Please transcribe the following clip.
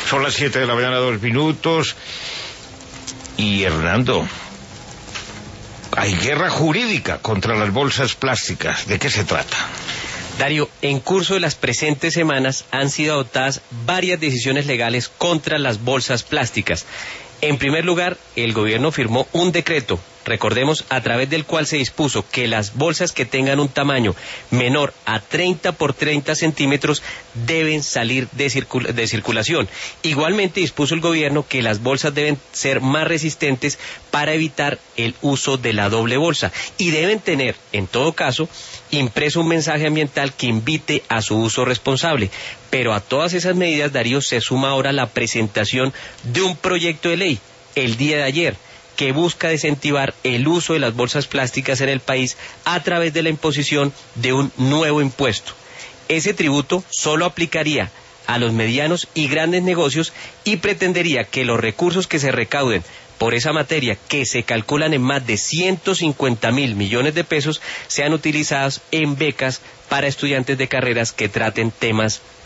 Son las 7 de la mañana, 2 minutos. Y Hernando, hay guerra jurídica contra las bolsas plásticas. ¿De qué se trata? Darío, en curso de las presentes semanas han sido adoptadas varias decisiones legales contra las bolsas plásticas. En primer lugar, el gobierno firmó un decreto, recordemos, a través del cual se dispuso que las bolsas que tengan un tamaño menor a 30 por 30 centímetros deben salir de circulación. Igualmente dispuso el gobierno que las bolsas deben ser más resistentes para evitar el uso de la doble bolsa y deben tener, en todo caso, impreso un mensaje ambiental que invite a su uso responsable. Pero a todas esas medidas, Darío, se suma ahora la presentación de un proyecto de ley el día de ayer que busca desincentivar el uso de las bolsas plásticas en el país a través de la imposición de un nuevo impuesto. Ese tributo solo aplicaría a los medianos y grandes negocios y pretendería que los recursos que se recauden por esa materia, que se calculan en más de 150.000 millones de pesos, sean utilizados en becas para estudiantes de carreras que traten temas